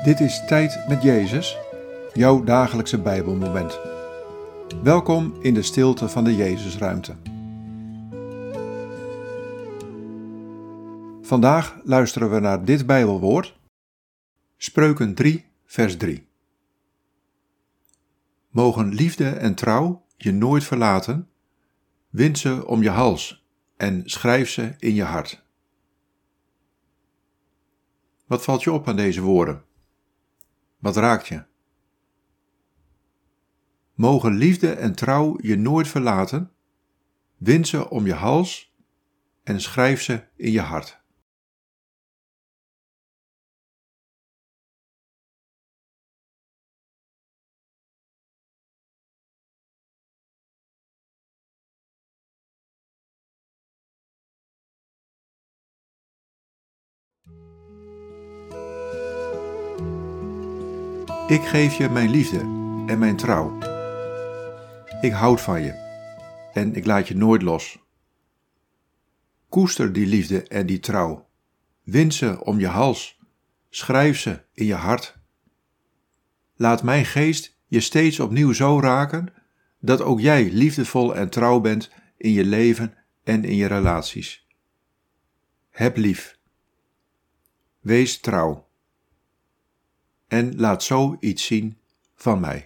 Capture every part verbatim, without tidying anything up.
Dit is Tijd met Jezus, jouw dagelijkse Bijbelmoment. Welkom in de stilte van de Jezusruimte. Vandaag luisteren we naar dit Bijbelwoord, Spreuken drie, vers drie. Mogen liefde en trouw je nooit verlaten, wind ze om je hals en schrijf ze in je hart. Wat valt je op aan deze woorden? Wat raakt je? Mogen liefde en trouw je nooit verlaten, wind ze om je hals en schrijf ze in je hart. Ik geef je mijn liefde en mijn trouw. Ik houd van je en ik laat je nooit los. Koester die liefde en die trouw. Wind ze om je hals, schrijf ze in je hart. Laat mijn geest je steeds opnieuw zo raken, dat ook jij liefdevol en trouw bent in je leven en in je relaties. Heb lief. Wees trouw. En laat zo iets zien van mij.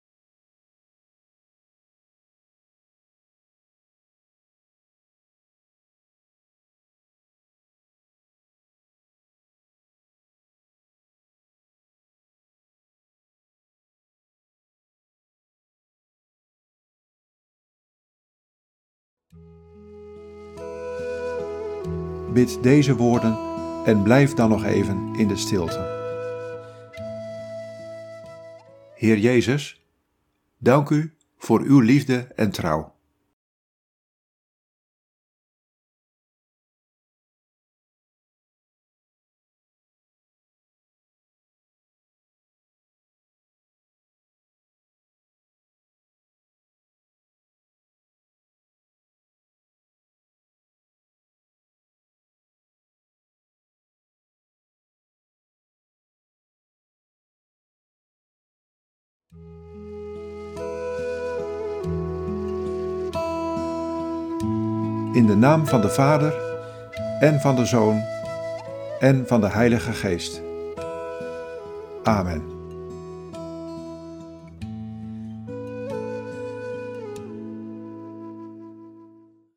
Bid deze woorden en blijf dan nog even in de stilte. Heer Jezus, dank u voor uw liefde en trouw. In de naam van de Vader, en van de Zoon, en van de Heilige Geest. Amen.